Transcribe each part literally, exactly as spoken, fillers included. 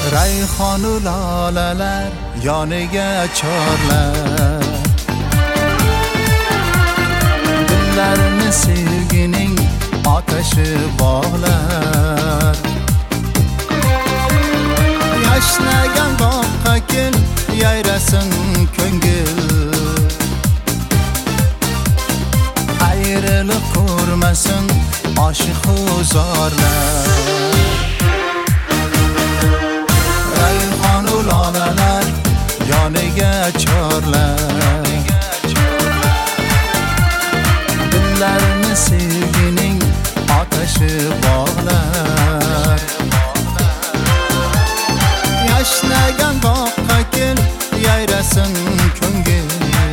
rayhonu lolalar yoniga chorlar, dillarni sevgining otashi bog'lar. Yashnagan boqqa kel, yayrasin ko'ngil, ayriliq ko'rmasin oshiq huzorlar. Rayhonu lolalar yoniga chorlar, dillarni sevgining otashi bog'lar. Yashnagan boqqa kel, yayrasin ko'ngil,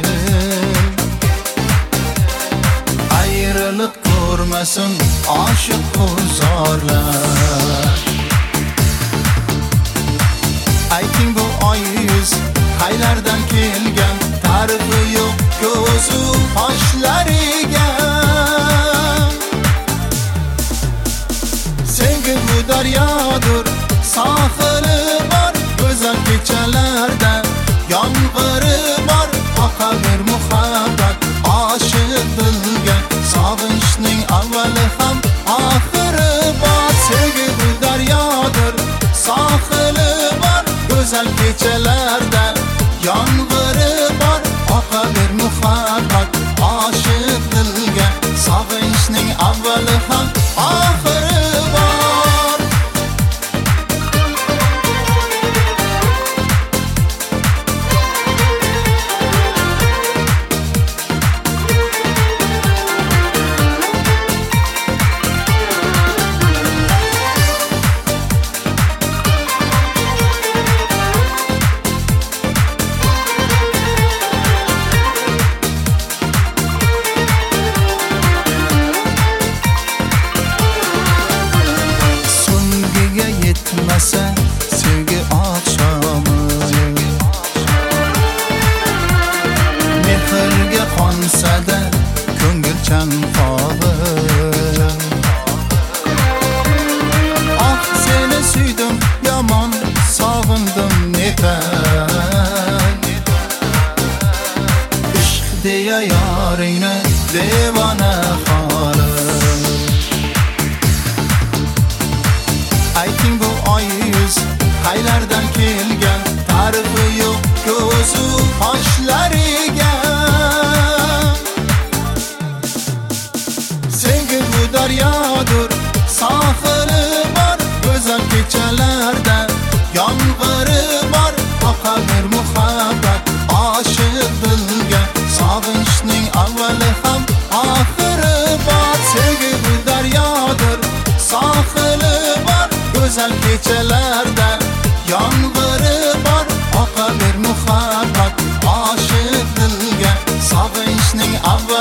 ayriliq ko'rmasin oshiq huzorlar. Ayting bu oy yuz qaylardan kelgan, tarifi yo'q ko'zu qoshlariga. Sevgi bu daryodir, sohili bor, go'zal kechalarda yomg'iri bor. Oqaver muhabbat oshiq dilga, sog'inchning avvali ham oxiri bor. Sevgi bu daryodir, sohili bor, go'zal kechalarda yomg'iri bor. Oqaver muhabbat oshiq dilga, sog'inchning avvali ham oxiri bor. Sevgi oqshomi, mehrga qonsa-da ko'ngil chanqog'i. Oh, seni suydim, yomon sog'indim netay. Ishq deya yoringni devona qolib. Ayting bu oy yuz qaylardan kelgan, tarifi yo'q ko'zu qoshlariga. Sevgi bu daryodir, sohili bor, go'zal kechalarda yomg'iri bor. Oqaver muhabbat oshiq dilga, sog'inchning avvali ham oxiri bor. Sevgi bu daryodir, sohili bor, go'zal kechalarda yomg'iri bor. Oqaver muhabbat oshiq dilga, sog'inchning avvali